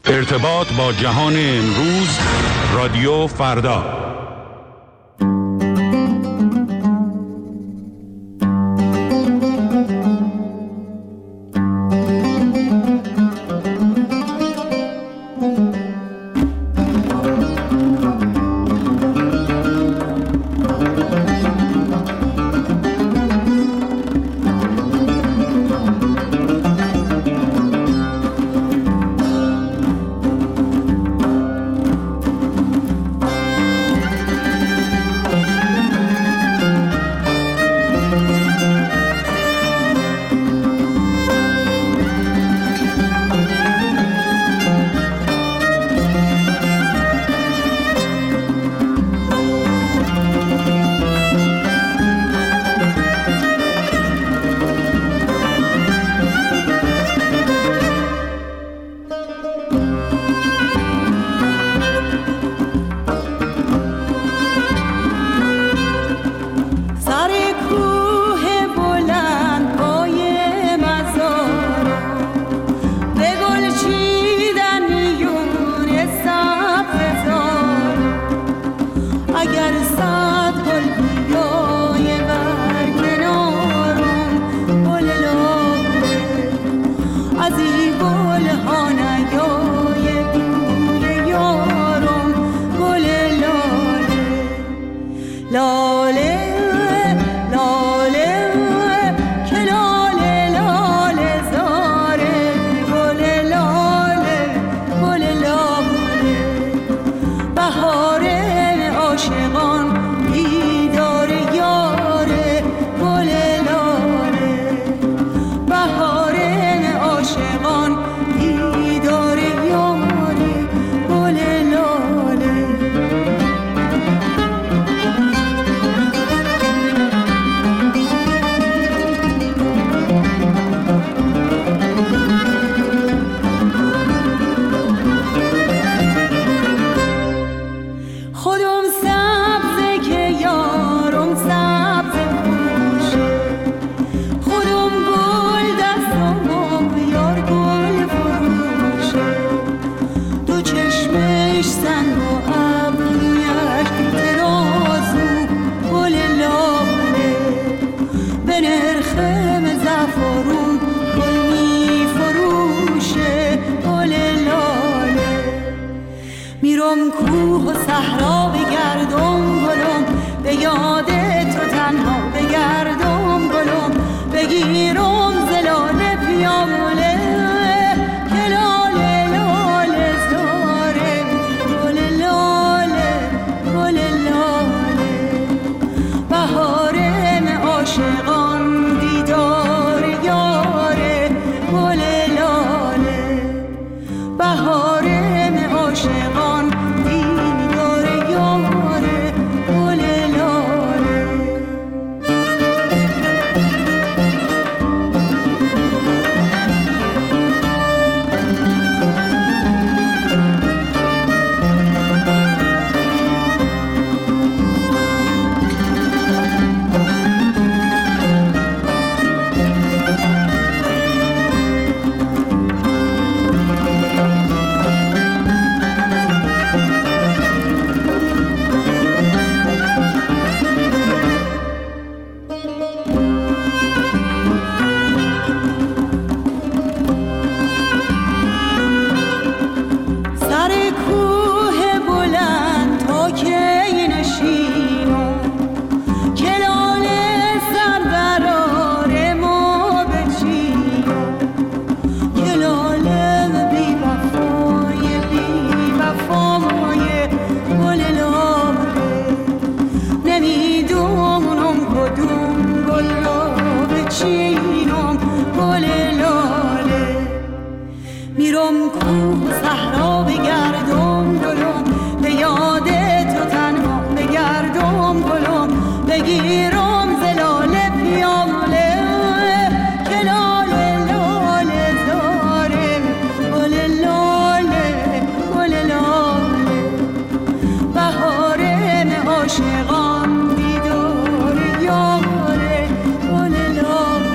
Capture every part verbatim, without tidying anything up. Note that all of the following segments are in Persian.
ارتباط با جهان امروز، رادیو فردا.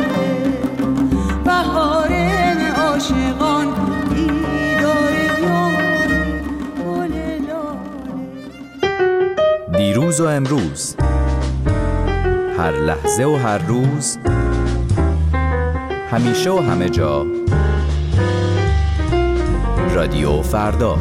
عاشقان دیدار یار دیروز و امروز، هر لحظه و هر روز، همیشه و همه جا، رادیو فردا.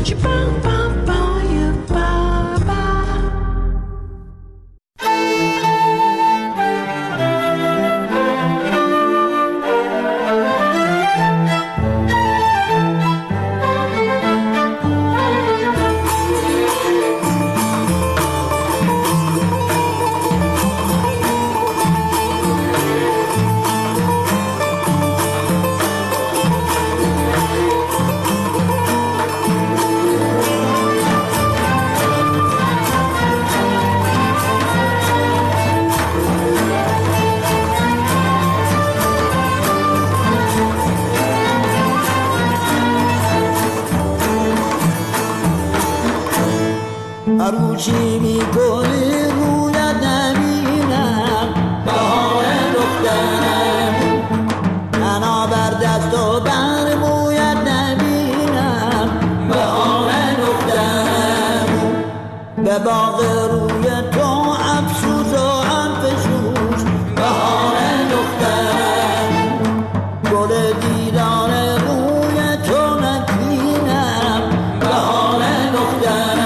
هروچی میکنی رویت نبینم، بهار دخترم تنها بر دست و بر مویت نبینم، بهار دخترم به باغ روی تو افسوس و افسوس، بهار دخترم گل دیدار روی تو نبینم، بهار دخترم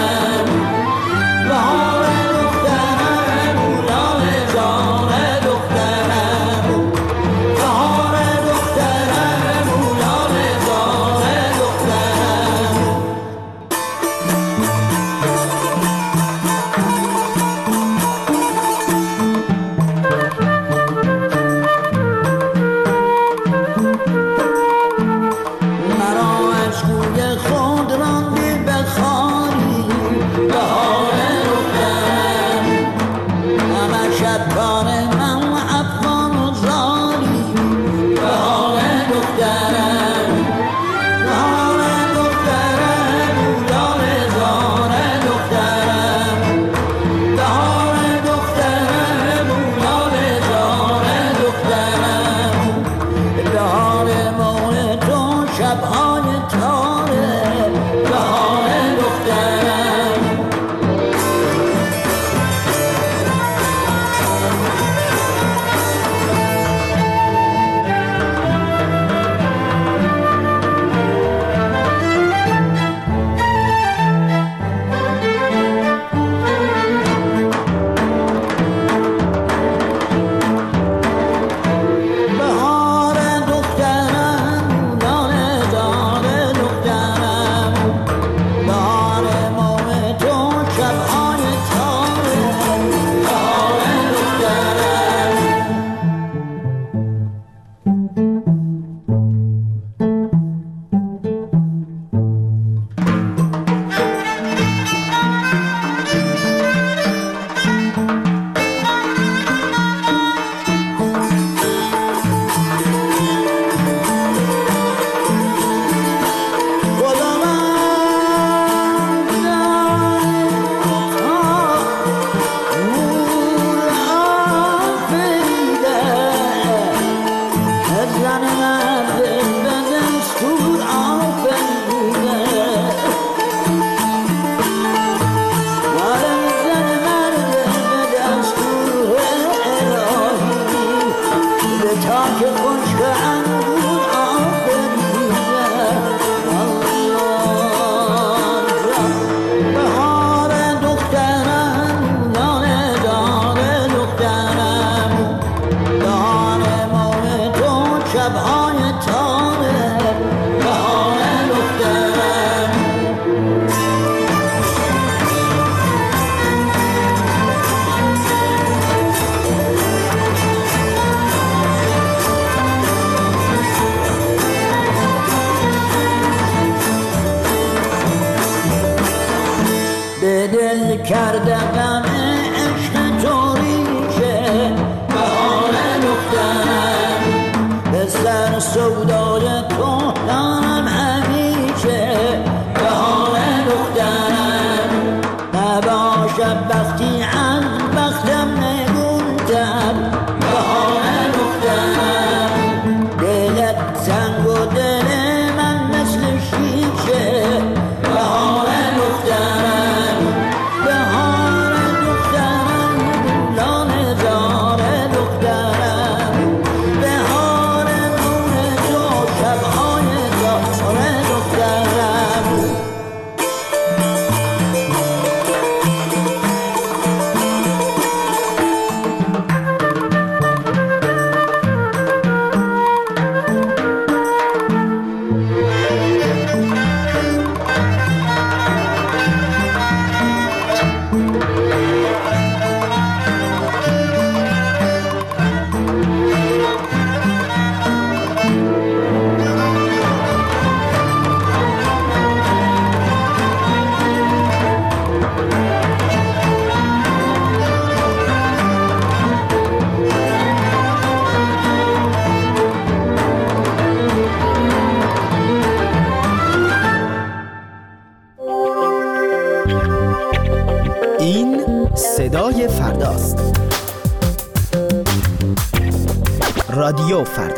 کرده غم عشق تو ریشه، بهار دخترم به سر سودای تو دارم همیشه، بهار دخترم نباشد وقتی از بختم نگوندم، بهار دخترم دلت سنگ و دل من مثل شیشه، بهار دخترم بهار صدای فرداست. رادیو فردا.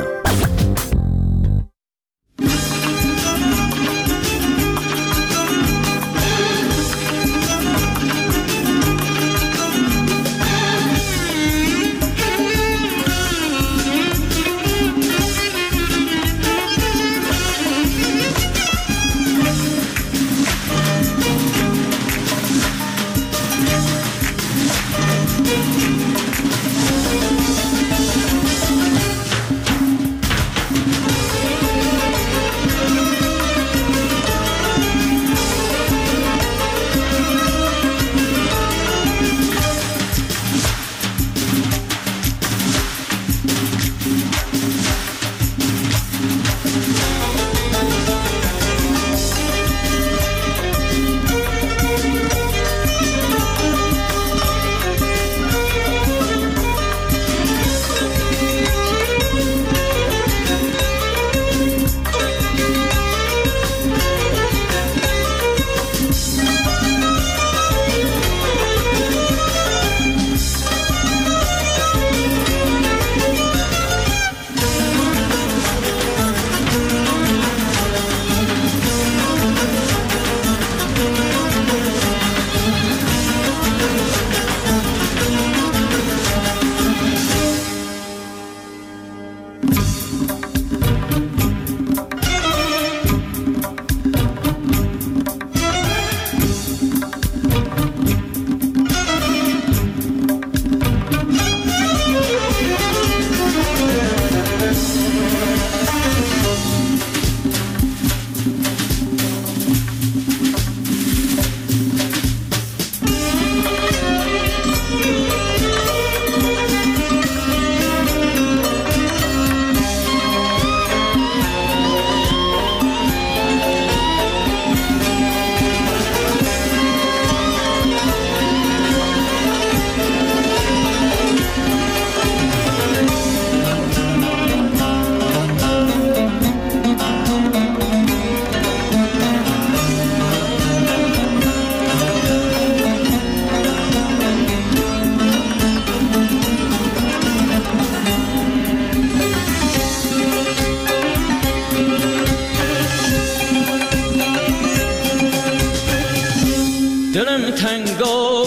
دلم تنگ و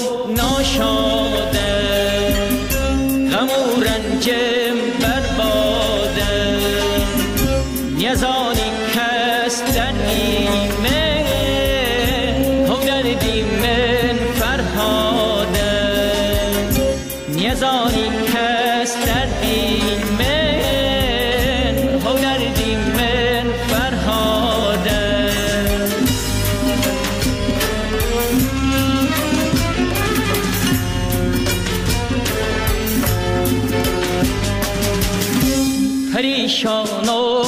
ناشاده، غم و رنجم برباده، نیازانی کس در نیمه و دردی من فرهاده، نیازانی کس در نیمه و دردی من فرهاده. پریشان و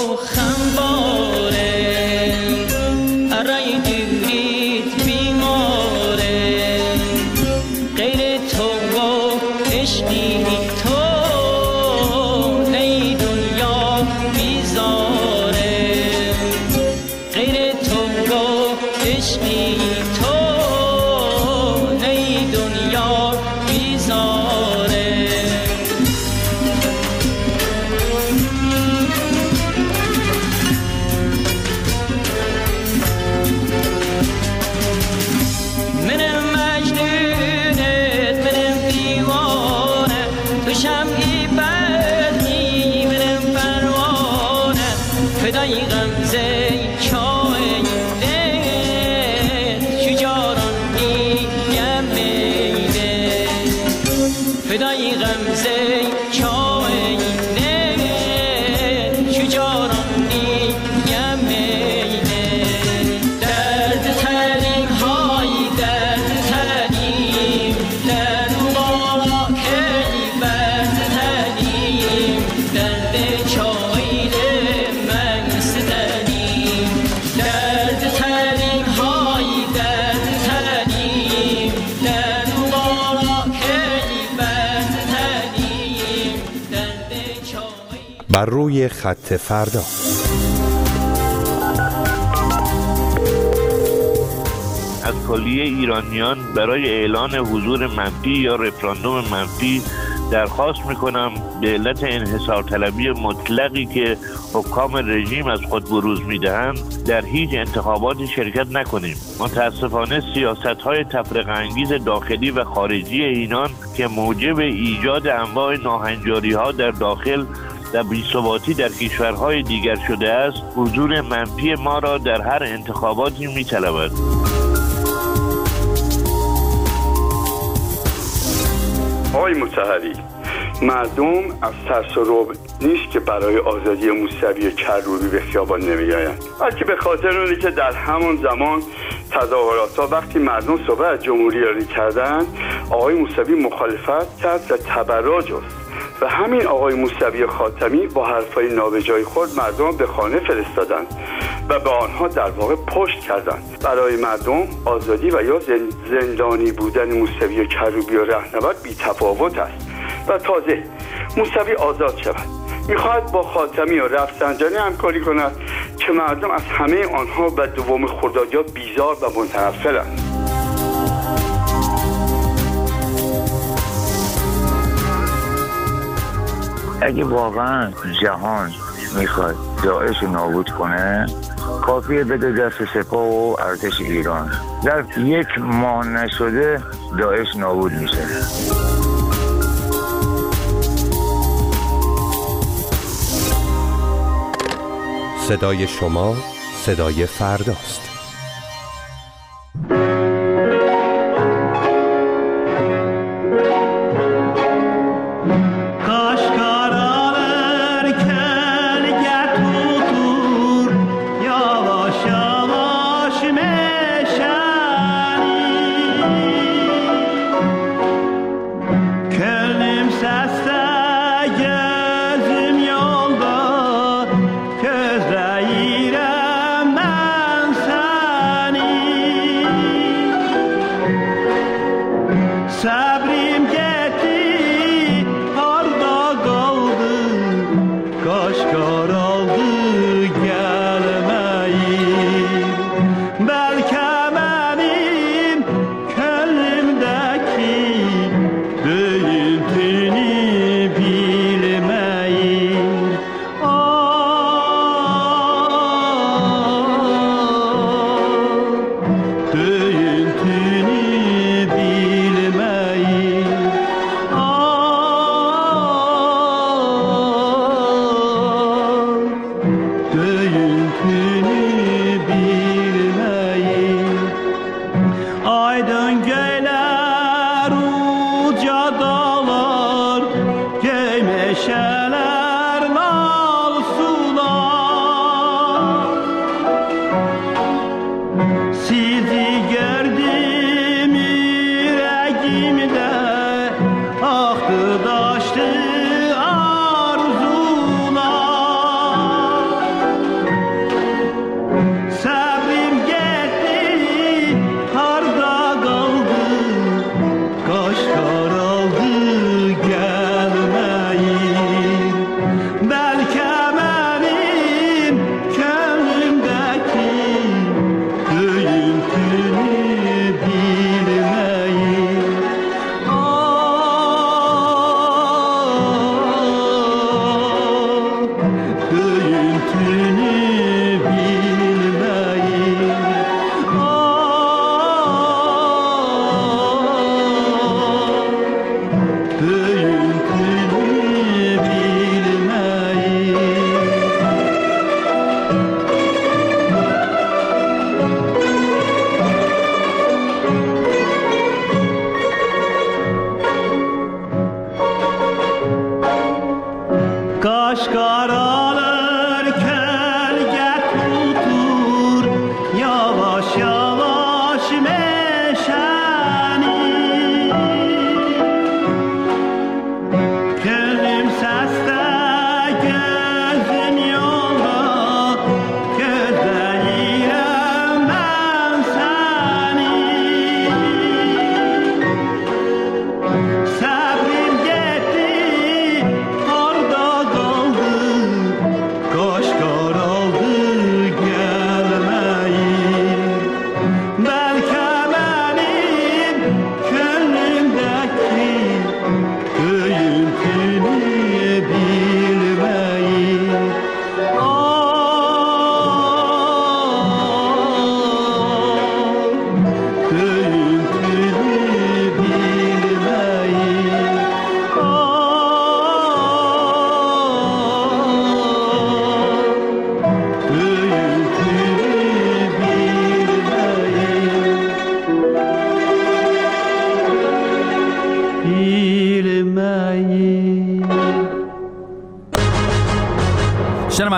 خمباره، ارای دیرید بیماره، غیر تو و عشقی تو ای دنیا بیزاره، غیر تو و عشقی تو ای دنیا بیزاره. شمعی برقی برم پروانه، فدای غمزه چای دل شجاران میگم میده، فدای غمزه چای دل شجاران میگم میده. درد ترین های درد ترین در بالا بر روی خط فردا. از کلیه ایرانیان برای اعلان حضور منفی یا رفراندوم منفی درخواست میکنم به علت انحصار طلبی مطلقی که حکام رژیم از خود بروز میدهند در هیچ انتخاباتی شرکت نکنیم. متاسفانه سیاست‌های تفرقه انگیز داخلی و خارجی اینان که موجب ایجاد انواع ناهنجاری‌ها در داخل و بی‌ثباتی در کشورهای دیگر شده است، حضور منفی ما را در هر انتخاباتی می‌طلبد. آقای مطهری، مردم از ترس و رعب نیست که برای آزادی موسوی کروبی به خیابان نمی‌آیند، بلکه به خاطر اونی که در همان زمان تظاهرات‌ها وقتی مردم صحبت از جمهوری کردند، آقای موسوی مخالفت کرد و تبرع جست و همین آقای موسوی خاتمی با حرفای نابجای خود مردم به خانه فرستادند و به آنها در واقع پشت کردند. برای مردم آزادی و یا زندانی بودن موسوی کروبی و رهنورد بی تفاوت است و تازه موسوی آزاد شود میخواهد با خاتمی و رفسنجانی همکاری کند که مردم از همه آنها و دوم خردادیان بیزار و متنفرند. اگه واقعا جهان میخواد داعش نابود کنه، کافیه بده دست سپاه و ارتش ایران. در یک ماه نشده داعش نابود میشه. صدای شما صدای فرداست. Könlümdeki düğün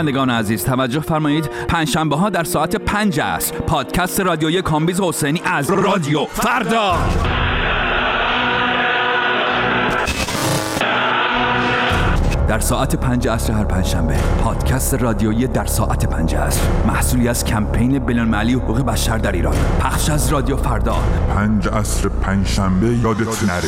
شنوندگان عزیز توجه فرمایید، پنجشنبه ها در ساعت پنج عصر پادکست رادیویی کامبیز حسینی از رادیو فردا. در ساعت پنج عصر هر پنجشنبه پادکست رادیویی در ساعت پنج عصر، محصولی از کمپین بین‌المللی حقوق بشر در ایران، پخش از رادیو فردا. پنج عصر پنجشنبه یادت نره.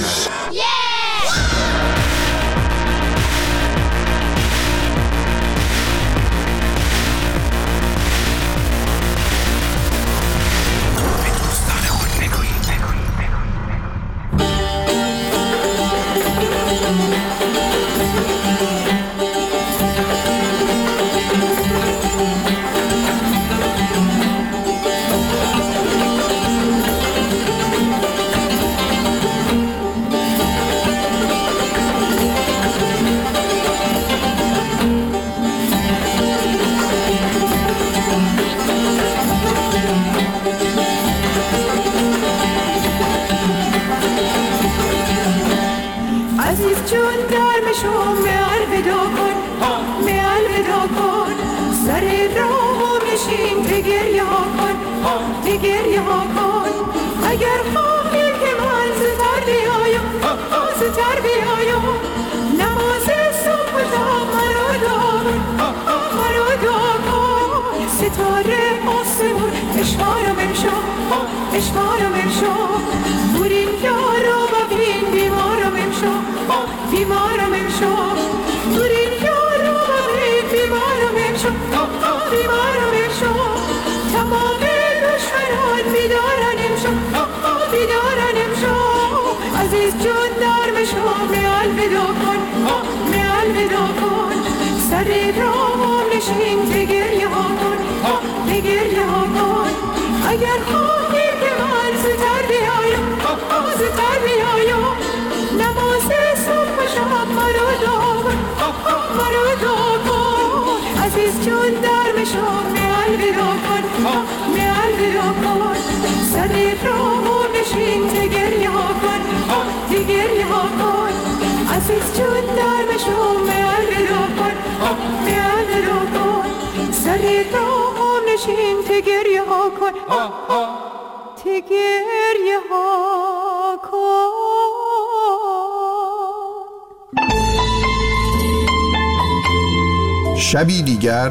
شبی دیگر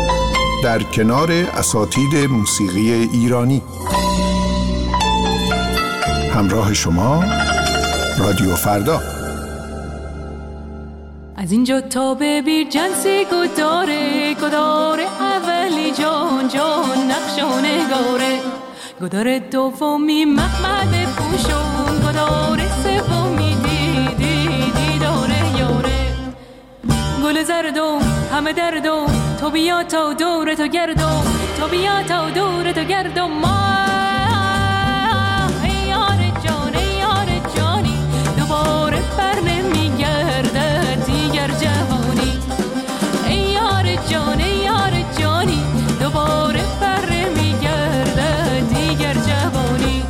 در کنار اساتید موسیقی ایرانی. همراه شما رادیو فردا. از اینجا تا به بیرجنسی گداره گداره اولی جان جان نقش و نگاره، گداره دومی محمد پوشون، گداره سومی دیدی دیداره یاره، گل زردو همه دردو تو بیا تا دور تو گردو، تو بیا تا دور تو گردو ما ای یار جان ای یار جانی، دوباره بر نمیگرده دیگر جوانی، ای یار جان ای یار جانی، دوباره بر نمیگرده دیگر جوانی.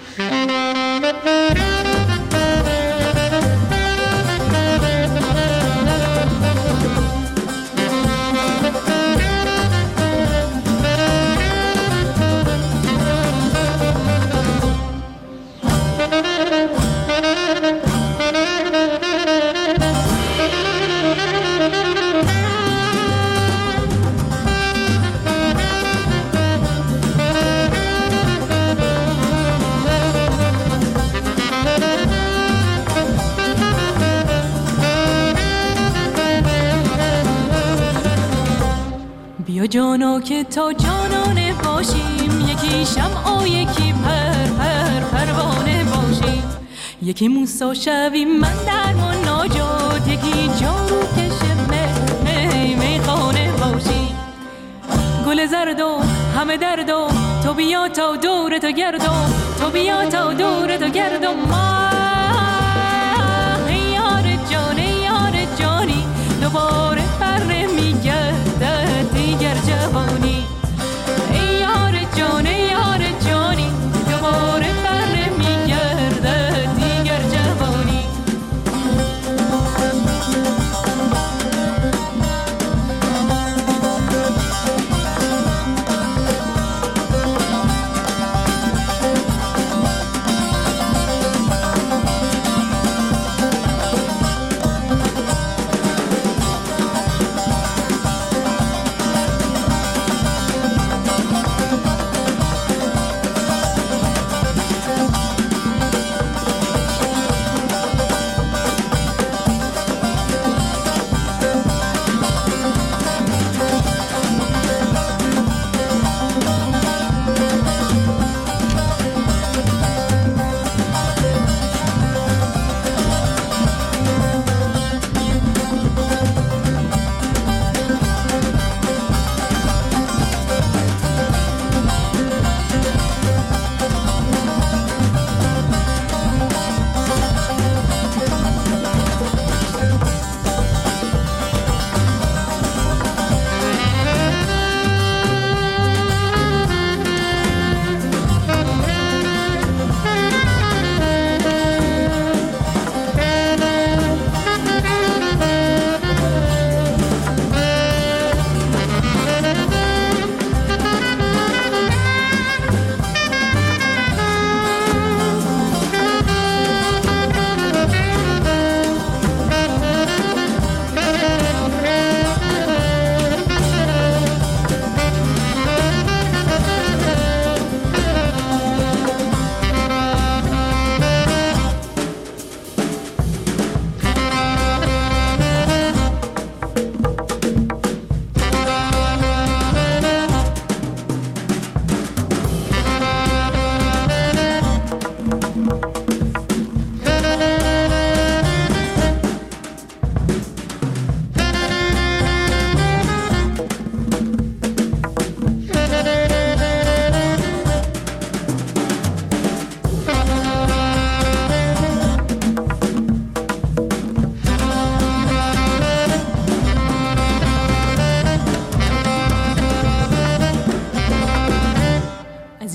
بیا جانا که تا جانانه باشیم، یکی شمع و یکی پر پر پروانه باشیم، یکی موسی شویم من در مناجات، یکی جارو کشه می میخانه باشیم، گل زردو همه دردو تو بیا تا دور تو گردو، تو بیا تا دور تو گردو ما ای یار جان ای یار جانی، دوباره بر نمیگرده دیگر جوانی، ای یار جان ای یار جانی، دوباره بر نمیگرده دیگر جوانی.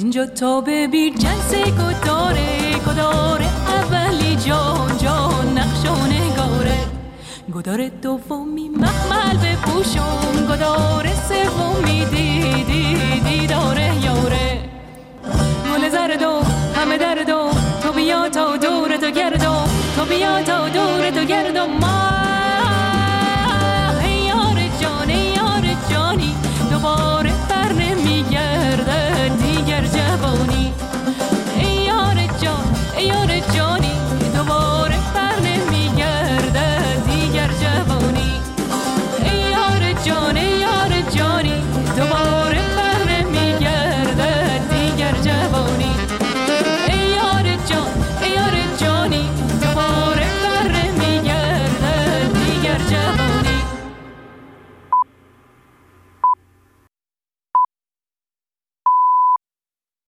اینجا تا ببیر جنس گداره گداره اولی جان جان نقش و نگاره گداره دومی مخمل بپوشم گداره سومی دیدی دیداره یاره